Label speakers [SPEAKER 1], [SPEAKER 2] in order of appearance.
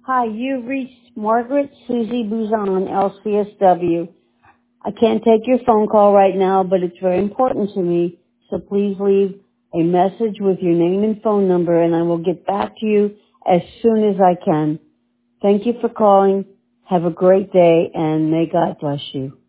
[SPEAKER 1] Hi, you've reached Margaret Susie Buzon, LCSW. I can't take your phone call right now, but it's very important to me, so please leave a message with your name and phone number, and I will get back to you as soon as I can. Thank you for calling. Have a great day, and may God bless you.